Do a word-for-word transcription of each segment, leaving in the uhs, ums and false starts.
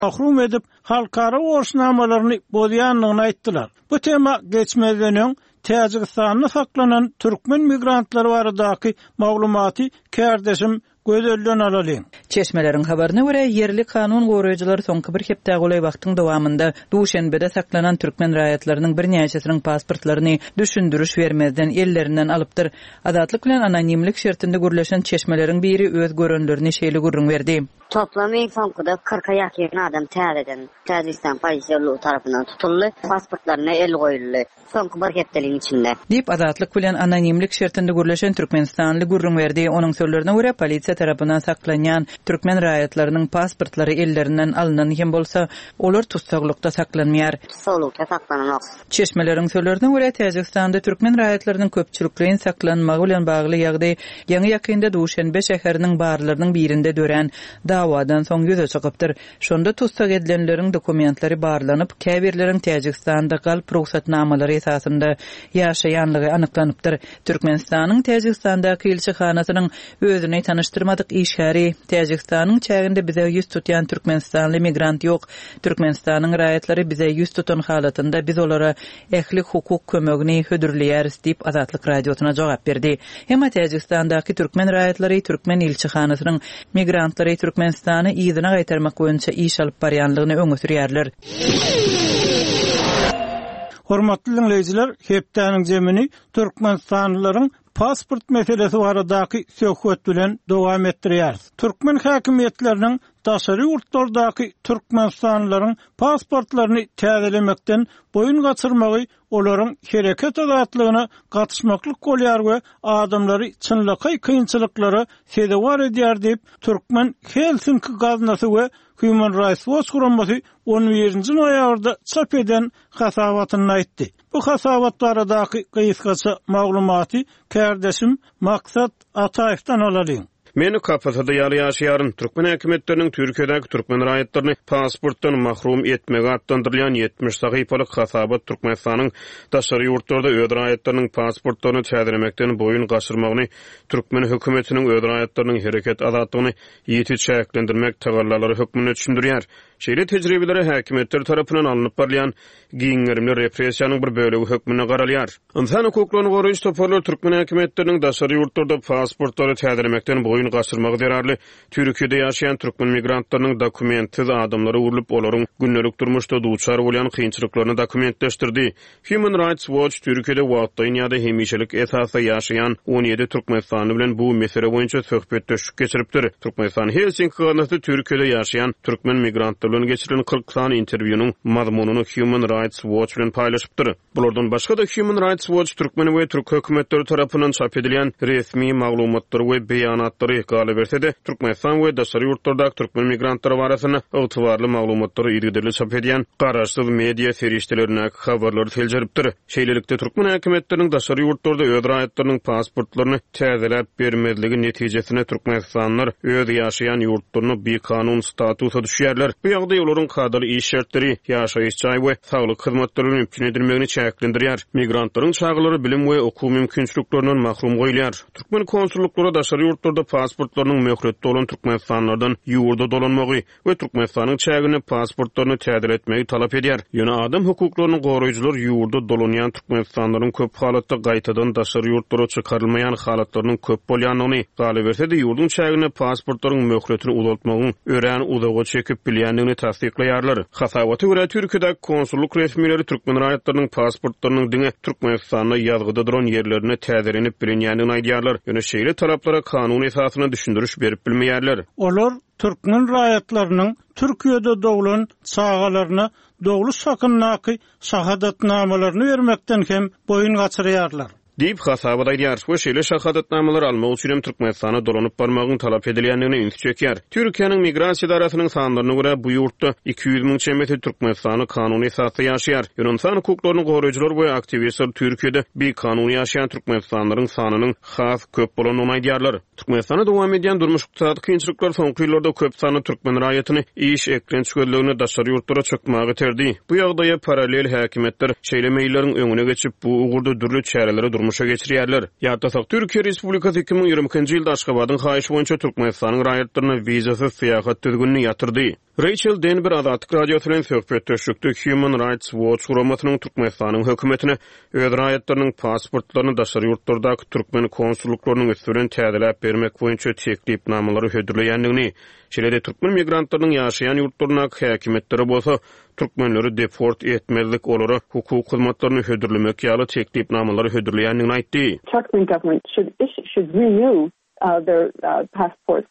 mahrum edip halkara borçnamalaryny bolýanlygyny aýtdylar. Bu tema geçmeden öň Täjikistanda saklanan türkmen migrantlary baradaky maglumaty kärdeşim gözellän alalyň. Çeşmeleriň habaryna görä, yerli kanun goraýjylary soňky bir hepde golay wagtyň dowamında Duşanbede saklanan türkmen raýatlarynyň bir näçesiniň pasportlaryny düşündürüş bermezden ellerinden alypdyr. Adatlyk bilen anonimlik şertinde gürleşen çeşmeleriň biri öz görenlerini şeýle gürrüň berdi. Toplamı soňkyda kırka ýakyn adam täzeden Täjikistan polisiýaly tarapyndan tutuldy, pasportlaryna el goýuldy. Soňky bir hepdeliň içinde. Dip adatlyk bilen anonimlik şertinde gürleşen Türkmenistanly gürrüň berdi. Onuň sözlerine görä, polisiýa tarapyndan saklanýan türkmen raýatlarynyň pasportlary ellerinden alynan hem bolsa, olar tutsaglykda saklanmaýar. Tutsaglykda saklanmak. Çeşmeleriň sözlerine görä, Täjikistanda türkmen raýatlarynyň köpçülikligiň saklanmagy bilen bagly ýagdaý ýaňy ýakynda Duşanbe şäheriniň barlarynyň birinde dören dawadan soň ýüze çykypdyr. Şonda tutsak edilenleriň dokumentlary barlanyp, käbirleriň Täjikistanda galyp ruhsatnamalary esasında ýaşaýanlygy anyklanypdyr. Türkmenistanyň Täjikistanda elçihanasynyň özüni tanıştırmadyk işgäri Täjikistanyň çäginde bize ýüz tutýan türkmenistanly migrant ýok. Türkmenistanyň raýatlary bize ýüz tutan halatynda biz olara ähli hukuk kömegini hödürleýäris diýip Azatlyk radiosyna jogap berdi. Hem Täjikistandaky türkmen raýatlary türkmen elçihanasynyň migrantlary Türkmenistany ýygyna gaýtarmak boýunça iş alyp barýanlygyny öňe sürýärler. Hormatly dinleýijiler, hepdeniň jemini türkmenistanlylaryň pasport meselesi baradaky söhbet bilen dowam etdirýär. Türkmen häkimetleriniň daşary ýurtlardaky türkmenistanlylaryň pasportlaryny täzelemekden boyun gaçyrmagy olaryň hereket azatlygyna gatnaşmaklyk bolýar we adamlary çynlyky kynçylyklary sebäp edýär diýip Türkmen Helsinki gaznasy we Human Rights Watch guramasy on birinji noýabrda çap eden hasabatyny aýtdy. Bu hasabatlardaky gysgaça maglumaty kärdeşim Maksat Ataýevdan alalyň. Meni kapatada ýaly ýaşaýaryn türkmen häkimetleriniň Türkiýedäki türkmen raýatlaryny pasportdan mahrum etmege atlandyrylýan yetmiş sahypalyk hasabat Türkmenistanyň daşary ýurtlarda öz raýatlarynyň pasportlaryny täzelemekden boyun gaçyrmagyny, türkmen hökümetiniň öz raýatlarynyň hereket azatlygyny ýeti çäklendirmek tagallalary hökmüne düşündirýär. Şeýle tejribeleri häkimetler tarapyndan alınıp barlayan giňerimli repressiýanyň bir bölegi hökmüne garalýar. İnsan hukuklaryny goraýjy toparlar türkmen häkimetleriniň daşary ýurtlarda pasportlary täzelemekden boyun gaçyrmagy derarly Türkiýede ýaşaýan türkmen migrantlarynyň dokumentsiz adamlary urulyp olaryň günnelik durmuşda duçar bolan kynçylyklaryny dokumentleşdirdi. Human Rights Watch Türkiýede wagtda ýa-da hemişelik esasda ýaşaýan on ýedi türkmenistanly bilen bu mesele boýunça söhbetleşik geçiripdir. Türkmenistan Helsinki gaznasy Türkiýede ýaşaýan türkmen migrantlaryny geçirilen kırk sany interwýunyň mazmunyny Human Rights Watch bilen paýlaşypdyr. Bulardan başga da Human Rights Watch türkmen we türk hökümetleri tarapyndan çap edilen resmi maglumatlary we beýanatlary galy berse de Türkmenistan we daşary ýurtlardaky türkmen migrantlary barasyna ygtybarly maglumatlary ýerli çap edýän garaşsyz media serişdelerine habarlary teljeripdir. Şeýlelikde türkmen häkimetleriniň daşary ýurtlarda öz raýatlarynyň pasportlaryny täzelep bermezligi netijesinde Türkmenistanlylar öz ýaşaýan ýurtlaryny bir kanun statusa düşýärler. Bu ýagdaý olaryň kadar iş şertleri, ýaşaýyş çaý we saglyk hyzmatlaryny mümkin edilmegini çäklendirýär. Migrantlaryň çagyları bilim we okuw mümkinçiliklerinden mahrum goýulýar. Türkmen konsulluklary daşary ýurtlarda pasportlarynyň möhretde bolan türkmenistanlardan ýurda dolanmagy we Türkmenistanyň çägini pasportlaryny täzeletmegi talap edýär. Ýöne adam hukuklaryny goraýjylar ýurda dolanýan türkmenistanlaryň köp halatda gaýtadan daşary ýurtlara çykarylmaýan halatlarynyň köp bolýanyny galy berse de ýurdun çägini pasportlaryň möhretini uzatmagyň ören uzaga çekip bilýändigini tasdiklaýarlar. Hasabaty görä Türkiýede konsulluk resmileri türkmen raýatlarynyň pasportlarynyň diňe Türkmenistanyň ýazgyda duran ýerlerine täzelenip bilinýändigini aýdýarlar. Ýöne şeýle taraplara kanun esasyna düşündürüş berip bilmeýärler. Olar türkmen raýatlarynyň Türkiýede doglan çağalaryna doglu sakynnaky şahadatnamalaryny bermekden hem boyun gaçyrýarlar. Diýip hasabat aýdýar. Bu şeýle şahadatnamalar almak üçin Türkmenistana dolanyp barmagyny talap edilýändigini üns çekýär. Türkiýanyň migrasiýa idarasynyň sanlaryna görä bu ýurtda iki ýüz miň çemeti Türkmenistany kanuny esasda ýaşaýar. İnsan hukuklaryny goraýjylar we aktivistler Türkiýede bir kanuny ýaşaýan Türkmenistanlylaryň sanynyň has köp bolanyny aýdýarlar. Türkmenistana dowam edýän durmuş ykdysady kynçylyklar soňky ýyllarda köp sany türkmen raýatyny iş eklençgörligine daşary ýurtlara çökmäge terdi. Bu ýagdaýa paralel häkimetler şeýle meýilleriň öňüne geçip bu ugurda dürli çärelere durmuşa geçirýärler. Ýa-da Türkiýe Respublikasy iki ming ýygrymyňky ýylda Aşgabatyň haýyşy boýunça Türkmenistanyň raýatlaryna wizasyz syýahat düzgünini ýatyrdy. Rachel Denber Azatlyk radiosu bilen söhbet döşükdi. Human Rights Watch guramatynyň Türkmenistanyň hökümetine öz raýatlarynyň pasportlaryny daşary ýurtlardaky türkmen konsulluklarynyň üstünden täzeläp bermek boýunça teklipnamalary hödürleýändigini, şeýle-de türkmen migrantlarynyň ýaşaýan ýurtlaryna häkimetleri bolsa türkmenleri deport etmelik olary hukuk hyzmatlaryny hödürlemek ýaly teklipnamalary hödürleýändigini aýtdy. Turkmen government should issue, should renew uh, their uh, passports.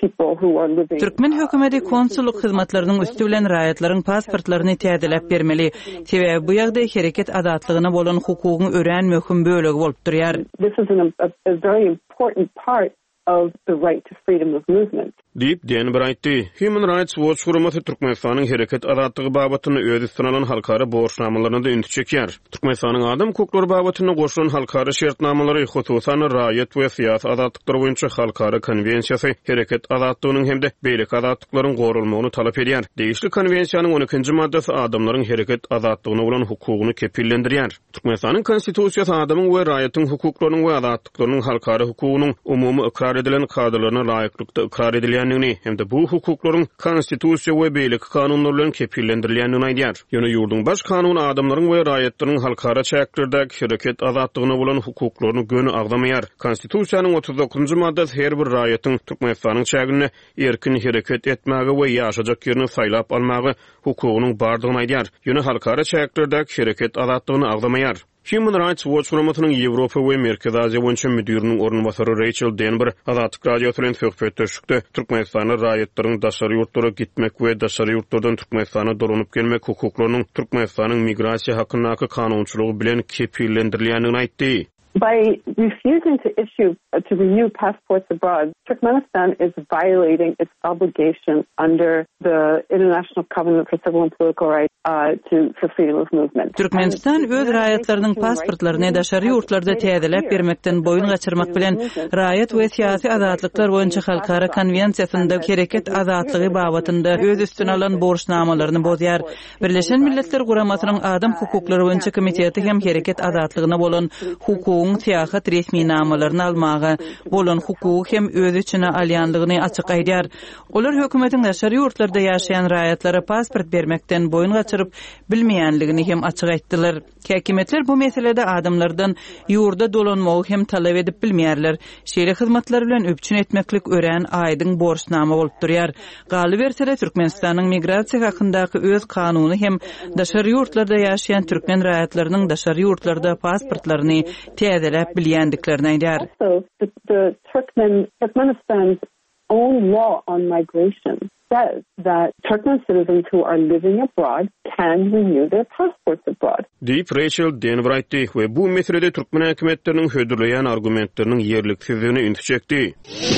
Türkmen hökümeti konsulluk hyzmatlarynyň üstü bilen raýatlaryň pasportlaryny täzeläp bermeli. Sebäbi bu ýagdaý hereket azatlygyna bolan hukugyň ören möhüm bölegi bolup durýar. This is an, a, a very important part of the right to freedom of movement. Diýip Denber aýtdy. Human Rights Watch guramaty Türkmenistanyň hereket azatlygy babatyny öz üstüne alan halkara borçnamalaryny da üntü çekýär. Türkmenistanyň adam hukuklary babatyny goşulan halkara şertnamalary, hususan raýat we syýasy azatlyklar boýunça halkara konwensiýasy hereket azatlygynyň hemde beýleki azatlyklaryň gorulmagyny talap edýär. Degişli konwensiýanyň on ikinji maddesi adamlaryň hereket azatlygyna bolan hukugyny kepillendirýär. Türkmenistanyň konstitusiýasy adamyň we raýatyň hukuklarynyň we azatlyklarynyň halkara hukugynyň umumy ikrar edilen kadaryna laýyklykda ikrar edilýär. Hem de bu hukuklaryň konstitusiýa we beýleki kanunlar bilen kepillendirilýändigini aýdýar. Ýöne ýurdun baş kanuny adamlaryň we raýatlaryň halkara çäklerdäki hereket azatlygyna bolan hukuklaryny göni agdamaýar. Konstitusiýanyň otuz dokuzunji maddesi her bir raýatyň Türkmenistanyň çägine erkin hereket etmäge we ýaşajak ýerini saýlap almagy hukugynyň bardygyny aýdýar. Ýöne halkara çäklerdäki hereket azatlygyny agdamaýar. Human Rights Watch guramatynyň Ýewropa we Merkezi Aziýa boýunça müdiriniň ornubasary Rachel Denber Azatlyk radiosu bilen söhbet döşükdi. Türkmenistanyň raýatlarynyň daşary ýurtlara gitmek we daşary ýurtlardan Türkmenistana dolanyp gelmek hukuklarynyň Türkmenistanyň migrasiýa hakyndaky kanunçylygy bilen kepillendirilýändigini aýtdy. By refusing to issue uh, to renew passports abroad, Turkmenistan is violating its obligation under the International Covenant for Civil and Political Rights uh, to for freedom of movement. Türkmenistan öz raýatlarynyň pasportlaryny daşary ýurtlarda täzeläp bermekden boyun gaçyrmak bilen raýat we syýasy azatlyklar boýunça halkara konwensiýasynda hereket azatlygy babatynda öz üstüne alan borçnamalaryny bozýar. Birleşen Milletler Guramatynyň Adam hukuklary boýunça komiteti hem hereket azatlygyna bolan hukuk siýasat resmi namalaryny almagy, bolan hukuky hem öz içine alýanlygyny açyk aýdýar. Olar hökümetiň daşary ýurtlarda ýaşaýan raýatlara pasport bermekden boyun gaçyryp bilmeýänligini hem açyk aýtdylar. Häkimetler bu meselede adamlardan ýurda dolanmagy hem talap edip bilmeýärler. Şeýle hyzmatlar bilen öpçün etmeklik ören aýdyň borçnama bolup durýar. Galy bersele Türkmenistanyň migrasiýa hakyndaky öz kanuny hem daşary ýurtlarda ýaşaýan türkmen raýatlarynyň daşary ýurtlarda pasportlaryny täzeläp bilýändiklerini aýdýar. So the, the Turkmen Turkmenistan's own law on migration says that Turkmen citizens who are living abroad can renew their passports abroad. Diýip Rachel Denber aýtdy we bu meselede türkmen häkimetleriniň hödürleýän argumentleriniň ýerliksizligine üntü çekdi.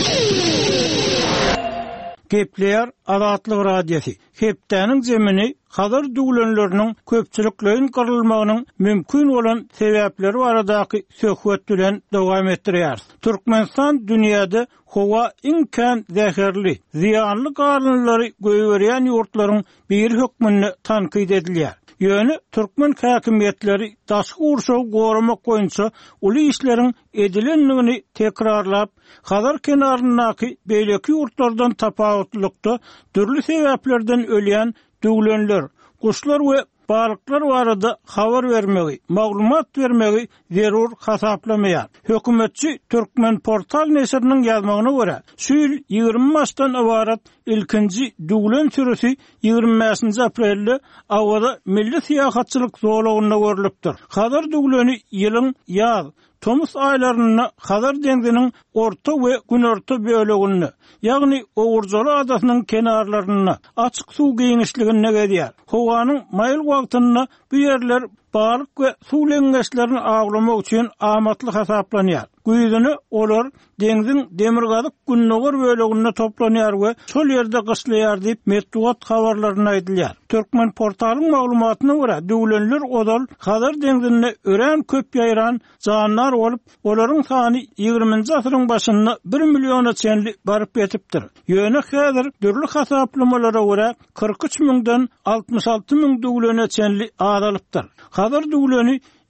Gepleýär Azatlyk radiosu. Hepdäniň zemini hazır duglanlarynyň köpçüliklerin gyrylmagynyň mümkin bolan sebäpleri baradaky söhbet bilen dowam etdirýär. Türkmenistan dünýäde howa iňken zäherli, ziýanly garynlary göýberýän ýurtlaryň bir hökmüni tanqid edilýär. Ýöne türkmen häkimetleri daşky urşaw goramak boýunça uly işleriň edilenligini tekrarlap, hazır kenaryndaky beýleki ýurtlardan tapawutlykda türlü sebäplerden ölýän duglanlar, kuşlar we balıklar barada habar vermegi, maglumat vermegi zerur hasaplamaýar. Hökümetçi Türkmen portal nesirinin ýazmagyna görä, şu ýyl ýygrimi maçdan ibarat ilkinji duglan sürüsi ýygrimi aprelde awada milli syýasatçylyk zolagyna görülipdir. Hazır duglany ýylyň ýaz Tomus aylaryna Hazar dengdiniň orta we günorta bölegini, ýagny Owurjaly adasynyň kenarlaryna açyk suw geňişligine gedýär. Howanyň maýyl wagtyna bu ýerler balyk we suw leňeşlerini aglamak üçin amatly hasaplanýar. Güýdüni olar dengdiň demirgazyk günnöger bölegine toplanýar we şol ýerde gyşlaýar diýip metduat habarlaryny aýdylýar. Türkmen portalyň maglumatyna görä, duglanlar odal Hazar dengdine ören köp ýaýran janlar bolup, olaryň sany ýygrimiňji asyryň başynda bir milliona çenli baryp ýetipdir. Ýöne häzir dürli hasaplamalara görä kırk üç miňden altmış alty miň duglana çenli adalypdyr. Hazır duglany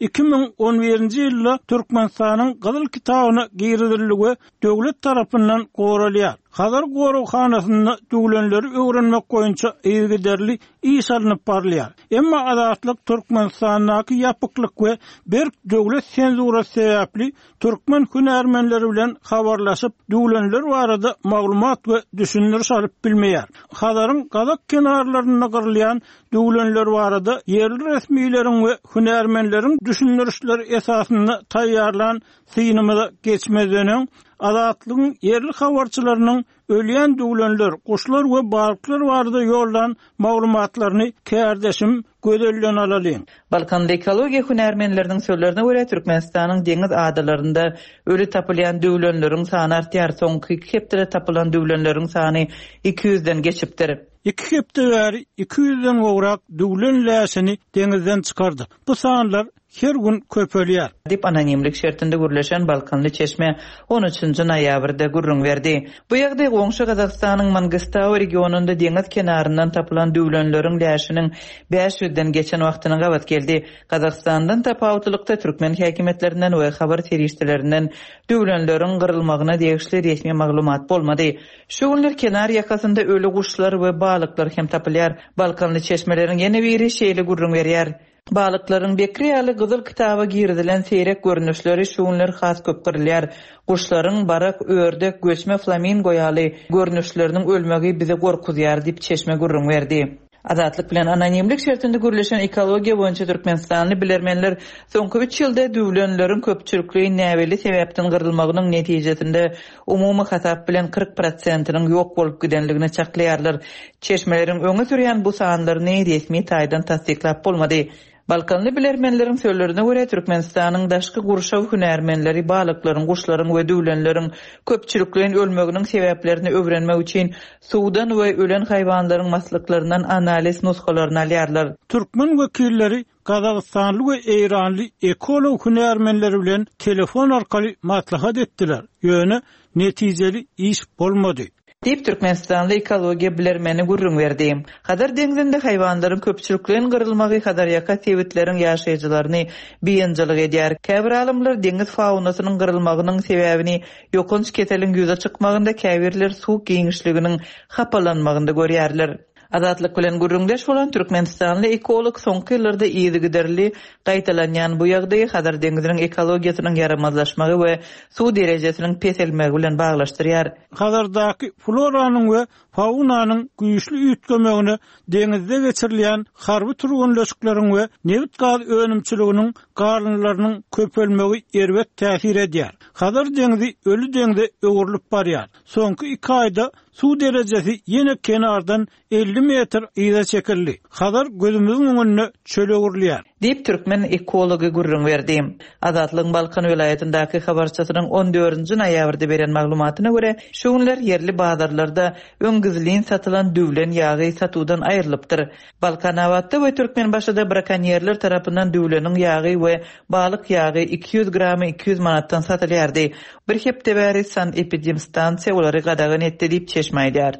iki ming on birinji ýylda Türkmenistanyň Gyzyl kitabyna giriziligi döwlet tarapyndan goralýar. Hazır gorukhanasynda döwlenleri öwrenmek boýunça ýygyderli iş alınıp barlýar. Emma adatlyk Türkmenistanyň ýapyklyk we bir döwlet senzurasy sebäpli türkmen hünärmenleri bilen habarlaşyp döwlenler barada maglumat we düşündiriş alyp bilmeýär. Hazaryň gazak kenarlaryna gyrylýan döwlenler barada yerli resmiýlerin we hünärmenleriň düşündirişleri esasynda taýýarlan synymyda geçmezden adatlygyň yerli habarçylarynyň ölýän döwlenler, kuşlar we balyklar barada ýoldan maglumatlaryny kärdeşim gözellen alalım. Balkan ekologiya hünärmenleriniň sözlerine görä Türkmenistanyň deňiz adalarynda ölü tapylýan döwlenleriň sany artýar. Soňky iki hepde tapylan döwlenleriň sany iki yüzden geçipdir. iki hepde bäri iki yüzden gowrak döwlen läşini deňizden çykardy. Bu sanlar her gün köpelýär. Dip anonimlik şertinde gürleşen Balkanly çeşme on üçünji noýabrda gurrun berdi. Bu ýagdaý goňşy Gazakstanyň Mangistau regionunda deňiz kenaryndan tapylan döwlenleriň läşiniň beş yüzden geçen wagtyna gabat geldi. Gazakstandan tapawutlykda türkmen häkimetlerinden we habar terişdelerinden döwlenleriň gyrylmagyna degişli resmi maglumat bolmady. Şu günler kenar ýakasynda ölü guşlar we balyklar hem tapylýar. Balkanly çeşmeleriň ýene biri şeýle gurrun berýär. Balıklaryň bekri ýaly Gyzyl kitaba giridilen seýrek görnüşleri şu günler has köp girilýär. Guşlaryň barak, ördek, göçme flamingo ýaly görnüşleriniň ölmegi bize gorkuzýar diýip çeşme gurrun berdi. Adatlyk bilen anonimlik şertinde gürleşen ekologiya boýunça Türkmenistanly bilermenler soňky üç ýylda döwlenleriň köpçüligi näweli sebäpden gyrylmagynyň netijesinde umumy hasap bilen kırk prosentynyň ýok bolup gidenligini çaklaýarlar. Çeşmeleriň öňe sürýän bu sanlaryny resmi taýdan tasdiklap bolmady. Balkanly bilermenleriň sözlerine görä Türkmenistanyň daşky gurşaw hünärmenleri balyklaryň, guşlaryň we döwlenleriň köpçülikligiň ölmeginiň sebäplerini öwrenmek üçin suwdan we ölen haýwanlaryň maslaklарынан analiz nuskalaryny alýarlar. Türkmen wekilleri Kazakstanly we Eýranly ekolog hünärmenleri bilen telefon arkaly maslahat etdiler. Ýöne netijeli iş bolmady. Dip Türkmenistanly ekologiya bilermeni gurrun berdi. Hadar deňizinde haýwanlaryň köpçülikligiň gyrylmagy hadar ýaka sewitleriň ýaşaýjylaryny beýenjilik edýär. Käbir alymlar deňiz faunasynyň gyrylmagynyň sebäbini ýokunç keteliň ýüze çykmagynda, käbirler suw giňişliginiň hapalanmagynda görýärler. Adatlyk bilen gurrundaş bolan Türkmenistanly ekolog soňky ýyllarda ýygyderli gaýtalanýan bu ýagdaýy hadar deňiziniň ekologiýasynyň yaramazlaşmagy we suw derejesiniň peselmegi bilen baglaşdyrýar. Hadardaky floranyň we faunanyň güýçli üýtgemegine deňizde geçirilýän harby turgunlaşyklaryň we neft gaz önümçiliginiň garynlarynyň köpelmegi erbet täsir edýär. Hadar deňizi ölü deňde öwürlüp barýar. Soňky iki aýda suw derejesi ýene kenardan elli metr ýyza çekildi. Hadar gözümüziň öňüne çölegürlýär. Dip Türkmen ekology gurrun berdi. Azatlyň Balkan welaýatyndaky habarçysynyň on dördünji noýabrda beren maglumatyna görä, şu günler yerli bazarlarda öňgizliň satylan döwlen ýagy satudan aýrylypdyr. Balkan awatda we Türkmen başyda brakanyerler tarapyndan döwleniň ýagy we balyk ýagy iki yüz gramy iki yüz manatdan satylýardy. Bir hepde bäri san epidem stansiýa olary gadagan etdi diýip çeşmeýär.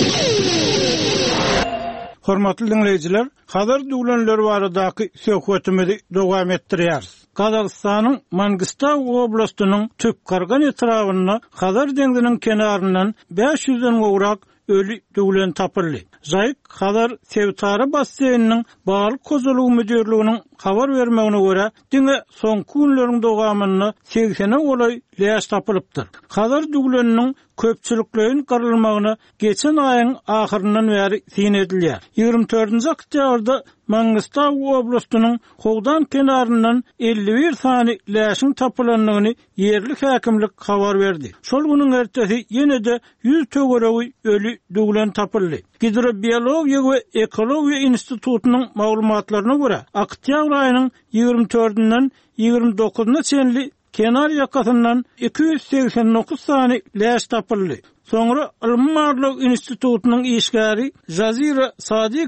Hormatly dinleyijiler, hazır döwlenler baradaky söhbetimizi dowam etdirýäris. Gazakstanyň Mangistau oblastynyň Tüpkargan etrawyna Hazar deňiziniň kenaryndan beş yüzden gowrak ölü döwlen tapyldy. Zaýyk Hazar Sevtara basseýniniň balyk kozulugy müdirliginiň habar bermegine görä, diňe soňky günleriň dowamyny segsene olay läş tapylypdyr. Hazar döwleniniň köpçülikligiň gyrylmagyna geçen aýyň ahyryndan bäri syn edilýär. ýygrimi dördünji oktýabrda Mangistau oblastynyň Howdan kenaryndan elli bir sany läşiň tapylanlygyny yerli häkimlik habar berdi. Şol güniň ertesi ýene de yüz töweregi ölü döwlen tapyldy. Hidrobiologiya we ekologiya institutunyň maglumatlaryna görä, oktýabr aýynyň ýygrimi dördünden ýygrimi dokuzyna çenli kenar ýakasyndan iki yüz seksen dokuz sany läş tapyldy. Soňra Ilm Marlog institutunyň işgäri Jazira Sadikowa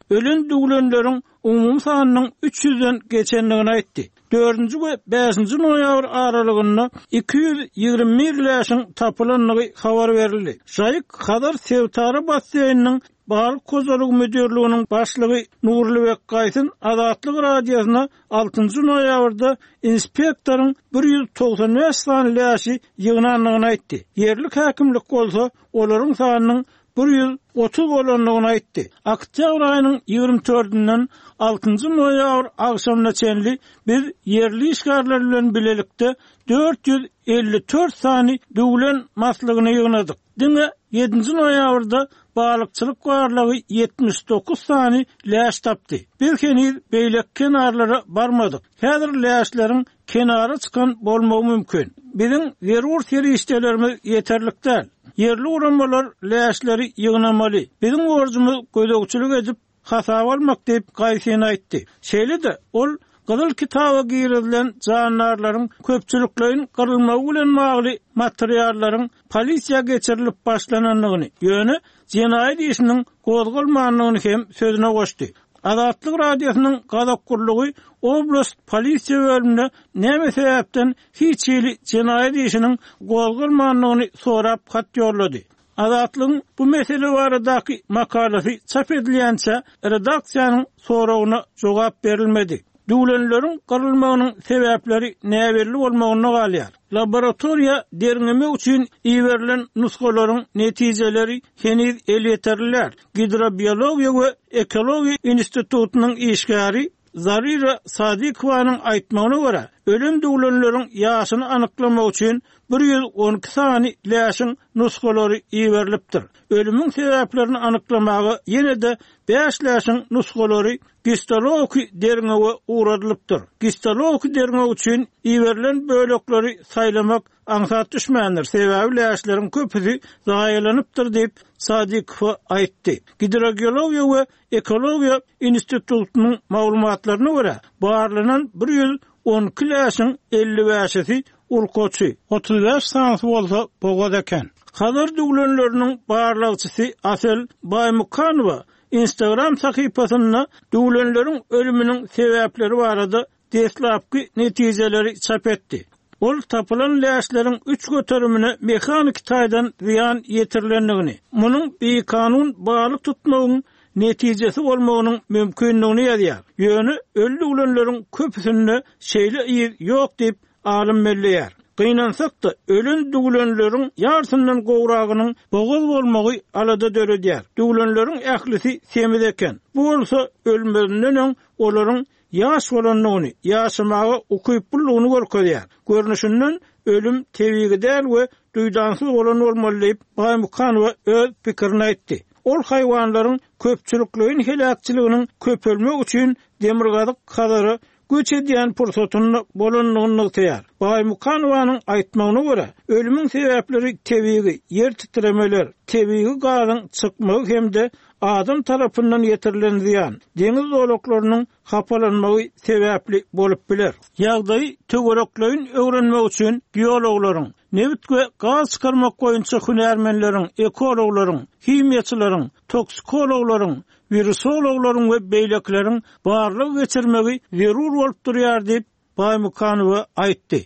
ölen duglenlerin umum sanynyň üç yüzden geçenligini aýtdy. dördünji we beşinji noýabr aralygynda iki yüz ýygrimi ýerleşiň tapylanlygy habar berildi. Şaýyk Hadar Sevtary basseýniniň Balyk Kozaluk Müdürlüğünün başlygy Nurlubek Gaýsyn Azatlyk radiosyna altynjy noýabrda inspektoryň bir yüz togsan beş sany läşi ýygnanlygyny aýtdy. Yerlik häkimlik bolsa olaryň sanynyň bir yüz otuz bolanlygyny aýtdy. Oktyabr aýynyň ýygrimi dördünden altynjy noýabr agşamna çenli bir yerli işgärler bilen bilelikde dört yüz elli dört sany duglen maslygyny ýygnadyk. Diňe yedinji noýabrda balykçylyk barlygy yetmiş dokuz sany läş tapdy. Bir henüz beýlek kenarlara barmadyk. Häzir läşleriň kenara çykan bolmagy mümkin. Biziň zerur serişdelerimiz yeterlik däl. Yerli uranmalar läşleri ýygnamaly. Biziň borjumyz gödөгçülük edip hasap almak diýip Gaýsyn aýtdy. Şeýle-de ol Gyzyl kitaba girilen jandarlaryň köpçüliklerin kırılmagy bilen magly materiallaryň polisiýa geçirilip başlananlygyny, ýöne jenaýat işiniň gozgulmanlygyny hem sözüne goşdy. Azatlyk radiosynyň gadakkurlugy oblast polisiýa bölümine näme sebäpden hiç ýyly jenaýat işiniň gozgulmanlygyny sorap hat ýollady. Azatlygyň bu mesele baradaky makalasy çap edilýänçe redaksiýanyň soragyna jogap berilmedi. Duglenlerin kırılmagynyň sebäpleri näberli bolmagyna galýar. Laboratoriýa derňeme üçin iwerilen nuskalaryň netijeleri henüz el ýeterliler. Hidrobiologiýa we ekologiýa institututynyň işgäri Zarira Sadikowanyň aýtmagyna görä, ölüm duglenleriň ýaşyny anyklamak üçin bir yüz on iki sany läşiň nuskalary iwerilipdir. Ölümüň sebäplerini anyklamagy ýene-de beş läşiň nuskalary histologi derňege uradylypdyr. Histologi derňe üçin iwerilen bölekleri saýlamak aňsat düşmändir. Sebäbi läşleriň köpüsi zaýalanypdyr diýip Sadikow aýtdy. Hidrogeologiýa we ekologiýa institututynyň maglumatlaryna görä, barlanan bir yüz on iki läşiň elli beşi urkoçy, otuz beş sanyny bolsa bogad eken. Hadar duglenleriniň barlagçysy Asel Baymukanowa Instagram sahypasyna duglenleriň ölüminiň sebäpleri barada deslapky netijeleri çap etdi. Ol tapılan läşleriň üç göterimine mekanik taýdan ziyan ýetirilenligini, munyň beýkanun balyk tutmagyň netijesi bolmagynyň mümkinligini ýazýar. Ýöne ölü duglenleriň köpüsinde şeýle ýer ýok diýip alim belleýär. Gynansak-da ölen duglenleriň ýartyndan gowragynyň bogoz bolmagy alada döredýär. Duglenleriň ählisi semiz eken. Bu bolsa ölmedinden olaryň ýaş bolanlygyny, ýaşamagy ukyp bulgyny görkezýär. Görnüşinden ölüm tebigi däl we duýdansyz bolan bolmaly diýip Baymukanowa öz pikirini aýtdy. Ol haýwanlaryň köpçülikliginiň helakçylygynyň köpelmek üçin demirgazyk kadary göç edýän pursatyny bolanlygyny ýytýar. Baymukanowyň aýtmagyna görä, ölümüň sebäpleri tebigi, ýer titremeler, tebigi gazyň çykmagy hemde adam tarapyndan ýetirilen ziyan, deňiz zolaklarynyň hapalanmagy sebäpli bolup biler. Ýagdaý töwereklerin öwrenmek üçin biologlaryň, nebit we gaz çykarmak goýunça hünärmenleriň, ekologlaryň, himiýaçylaryň, toksikologlaryň, virusologlaryň we beýlekleriň barlygy geçirmegi zerur bolup durýar diýip Baymukanowa aýtdy.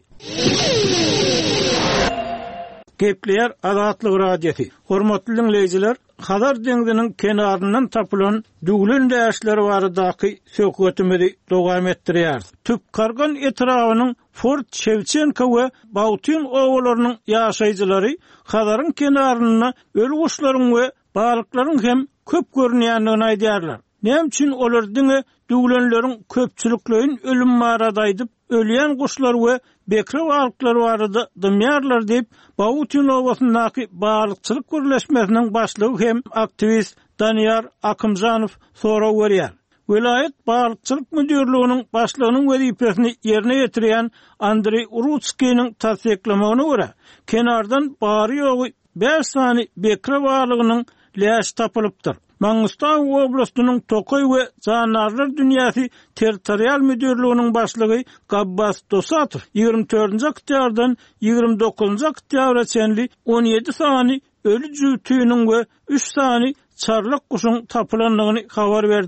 Gepleýär Azatlyk radiosi. Hormatly dinleýijiler, Hadar deňiziniň kenaryndan tapylan duglen läşleri baradaky söhbetimizi dowam etdirýär. Tüp kargan etrawynyň Fort Shevchenko we Bautin owalarynyň ýaşaýjylary Hadaryň kenarynda ölü guşlaryň we balyklaryň hem köp görnýändigini aýdýarlar. Näme üçin olar diňe duglenleriň köpçüliklerin ölüm maradaýdyp ölýän guşlar we bekre balyklary barada dymýarlar diýip Bautin owasyndaky balykçylyk gürleşmesiniň başlygy hem aktivist Danyar Akymjanow soraw berýär. Vilayet Balykçylyk Müdürlüğiniň başlygynyň wezipesini ýerine ýetirýän Andrey Urutskiň tasdiklamagyna görä, kenardan bary ýogy beş sany bekre balygynyň läş tapylypdyr. Mangystan oblastynyň Tokay we Jandarlar dünýäsi territorial müdürlüğiniň başlygy Gabbas Dosatow ýygrimi dördünji oktýabrdan ýygrimi dokuzunji oktýabra çenli on ýedi sany ölü jüwtüýüniň we üç sany çarlak guşyň tapylanlygyny habar berdi.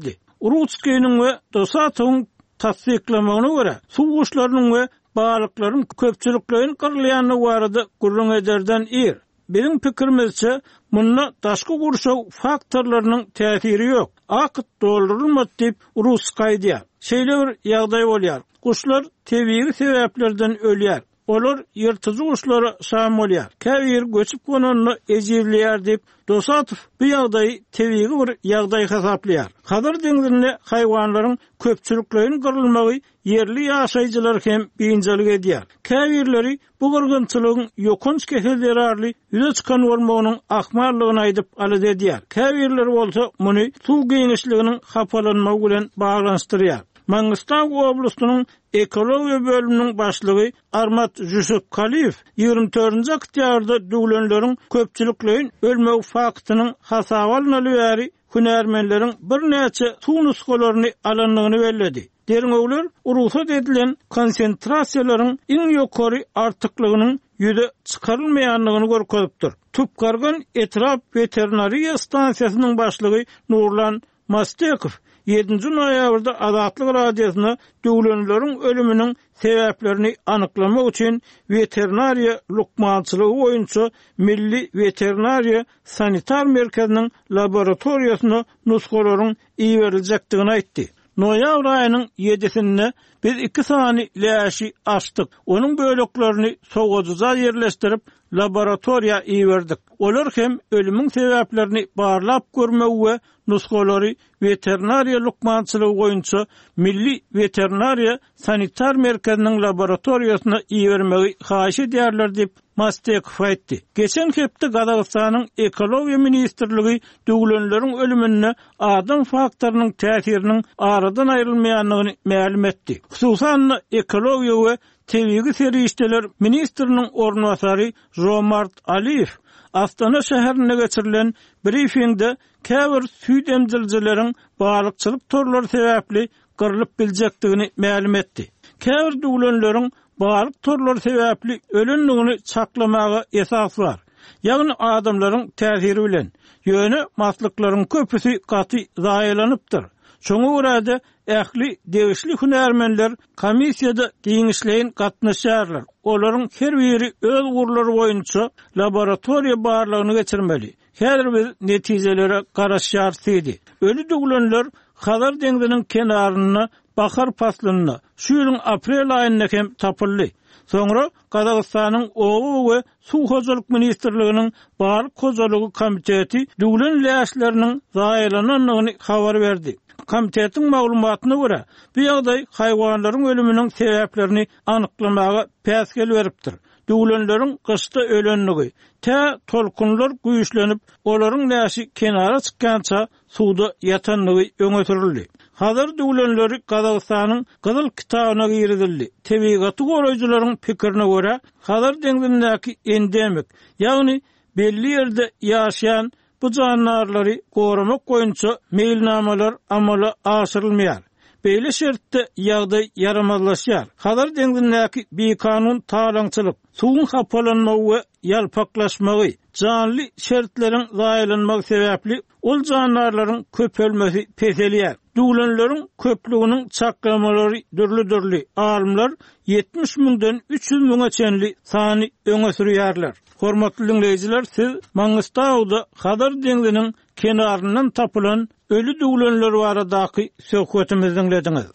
Urutski'nin we Dosato'nun tasdiklamagyna görä, suw guşlarynyň we balyklaryň köpçüliklerini gyrlaýanyny barada gurrun ederden ir. Benim pikirimizçe munna daşky gurşaw faktorlarynyň täsiri ýok. Akyt doldurulmady diýip Urutski aýdýar. Şeýle bir ýagdaý bolýar. Guşlar tebii sebäplerden ölýär. Olar ýyrtyjy guşlara şam bolýar. Käbir göçüp gonanyny ejirleýär diýip Dosatow bu ýagdaýy tebii bir ýagdaý hasaplaýar. Hadar deňizinde haýwanlaryň köpçülikleriniň gyrylmagy yerli ýaşaýjylar hem biňjelik edýär. Käbirleri bu gyrgynçylygyň ýokunç keselleri arly ýüze çykan bolmagynyň ahmarlygyny aýdyp alad edýär. Käbirler bolsa muny suw geňişliginiň hapalanmagy bilen baglanşdyrýar. Mangystal oblastynyň ekologiýa bölüminiň başlygy Armat Jusuf Kaliyev ýygrimi dördünji oktýabrda duglanlaryň köpçüliklerin ölmegi faktynyň hasaba alynýary hünärmenleriň bir näçe tunuskolaryny alanlygyny belledi. Derňegler urusat edilen konsentrasiýalaryň iň ýokary artyklygynyň ýüze çykarylmaýanlygyny görkezipdir. Tupkargan etrap veterinariýa stansiýasynyň başlygy Nurlan Mastekow ýedinji noýabrda Azatlyk radiosyna duglanlaryň ölüminiň sebäplerini anyklamak üçin veterinariýa lukmançylygy boýunça Milli Veterinariýa Sanitar Merkeziniň laboratoriýasyna nuskalaryň iýeriljekdigini aýtdy. Noýabr aýynyň ýedisinde biz iki sany läşi açdyk. Onuň böleklerini soňguja ýerleşdirip laboratoriýa iýerdik. Olar hem ölümüň sebäplerini barlap görmek we nuskolary veterinariýa lukmançylygy boýunça Milli Veterinariýa Sanitar Merkeziniň laboratoriýasyna iýermegi haýyş edýärler diýip Mastekow aýtdy. Geçen hepde Gazagystanyň Ekologiýa ministrligi duglanlaryň ölümine adam faktorynyň täsiriniň aradan aýrylmaýanlygyny ma'lum etdi. Hususan ekologiýa we tebii serişdeler ministriniň ornwasary Romart Aliyev Astana şäherine geçirilen briefingde käbir süýt emzirjileriň balykçylyk torlary sebäpli gyrlyp biljekdigini ma'lum etdi. Käbir duglanlaryň balyk torlary sebäpli ölenligini çaklamaga esas bar. Ýagny adamlaryň täsiri bilen ýöne maslyklaryň köpüsi gaty zaýalanypdyr. Şoňa görä ähli degişli hünärmenler komissiýada giňişleýin gatnaşýarlar. Olaryň her biri öz gurlary boýunça laboratoriýa barlygyny geçirmeli. Her bir netijelere garaşýarsydy. Ölü duglanlar Hazar deňiziniň kenaryna bahar faslyna şu ýylyň aprel aýynda hem tapyldy. Soňra Gazagystanyň Ogu we Suw hojalyk ministrliginiň Balyk hojalygy komiteti duglan läşleriniň zaýalananyny habar berdi. Komitetiň maglumatyna görä, bu ýagdaý haýwanlaryň ölüminiň sebäplerini anyklamaga päsgel beripdir. Duglanlaryň gyşda ölenligi, tä tolkunlar güýçlenip, olaryň läşi kenara çykkança suwda ýatanlygy öňe sürildi. Hazır duglanlary Gazagystanyň Gyzyl kitabyna girildi. Tebigaty goraýjylaryň pikirine görä, Hazar deňizindäki endemik, ýagny belli ýerde ýaşaýan bu jandarlary goramak boýunça meýilnamalar amala aşyrylmaýar. Beýle şertde ýagdaý yaramazlaşýar. Hazar deňizindäki bekanun talaňçylyk, suwun hapalanmagy we ýalpaklaşmagy, janly şertleriň zaýalanmagy sebäpli ol jandarlaryň köpelmesi peselýär. Duglanlaryň köpliginiň çaklamalary dürli-dürli. Alimler yetmiş miňden üç ýüz miňe çenli sany öňe sürýärler. Hormatly dinleýijiler, siz Mangystawda Hazar deňiziniň kenaryndan tapylan ölü duglanlar baradaky söhbetimizi dinlediňiz.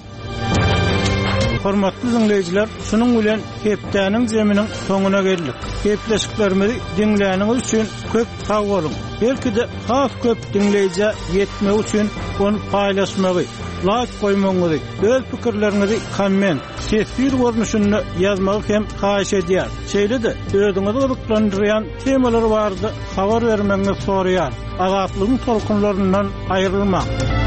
Hormatly dinleýijiler, şunuň bilen hepdäniň zeminiň soňuna geldik. Hepleşiklerimizi dinläniňiz üçin köp sag bolun. Belki de has köp dinleýije ýetmek üçin onu paýlaşmagy, like goýmagy, öz pikirlerinizi komment, sesli görnüşinde ýazmagy hem haýyş edýär. Şeýle de özüňizi gyzyklandyrýan temalar bardy, habar bermeňizi soraýar. Azatlygyň tolkunlaryndan aýrylmak.